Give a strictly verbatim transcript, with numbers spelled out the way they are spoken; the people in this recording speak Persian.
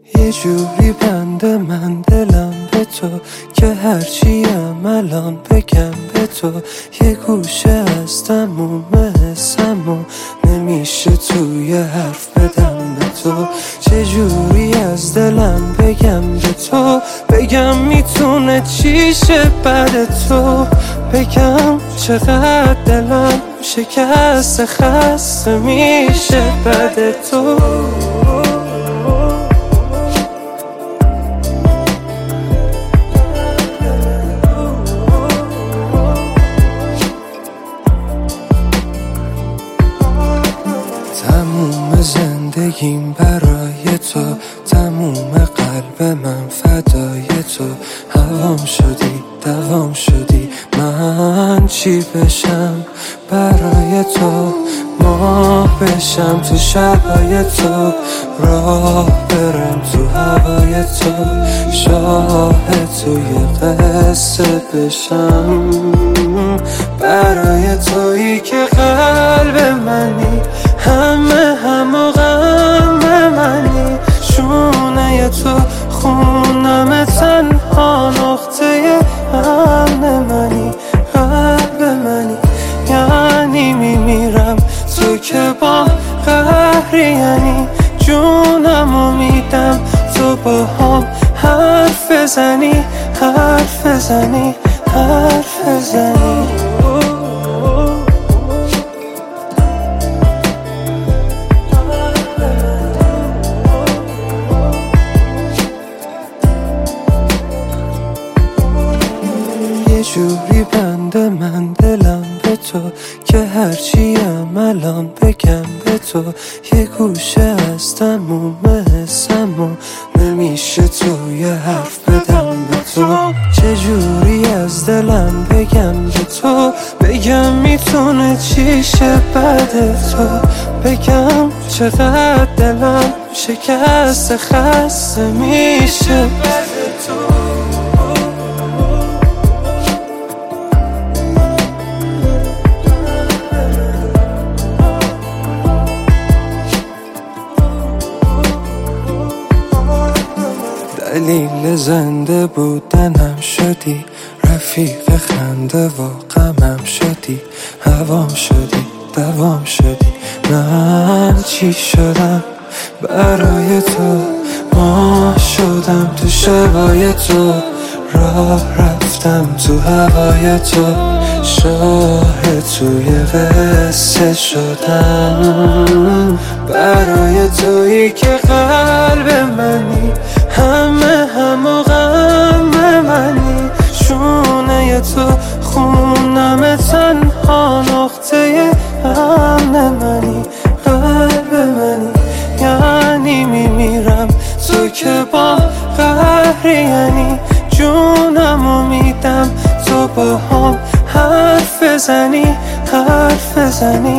یه جوری بنده من دلم به تو که هرچیم الان بگم به تو، یه گوشه از تموم حسم و نمیشه توی حرف بدم به تو. چجوری از دلم بگم به تو، بگم میتونه چی شه بعد تو، بگم چقدر دلم شکست خسته میشه بعد تو. تموم زندگیم برای تو، تموم قلب من فدای تو. هوام شدی دوام شدی، من چی بشم برای تو، ماه بشم تو شبای تو، راه برم تو هوای تو، شاهد توی قصه بشم برای تویی که قلب منی، همه هم و غم منی، شونه تو خونم تنها نقطه امن منی، قلب منی، یعنی میمیرم تو که با قهری، یعنی جونمو میدم تو با هم حرف بزنی حرف بزنی حرف بزنی. یه جوری بنده من دلم به تو که هرچیم الان بگم به تو، یه گوشه از تموم حسم و نمیشه توی حرف بدم به تو. چجوری از دلم بگم به تو، بگم میتونه چی شه بعد تو، بگم چقدر دلم شکست خسته میشه بعد تو. دلیل زنده بودنم شدی، رفیق خنده و غمم شدی، هوام شدی دوام شدی، من چی شدم برای تو، ماه شدم تو شبای تو، راه رفتم تو هوای تو، شاهد توی قصه شدم برای تویی که قلب منی، همه هم و غم منی، شونه تو خونم تنها نقطه امن منی، قلب منی، یعنی میمیرم تو که با قهری، یعنی جونمو میدم تو با هم حرف بزنی حرف بزنی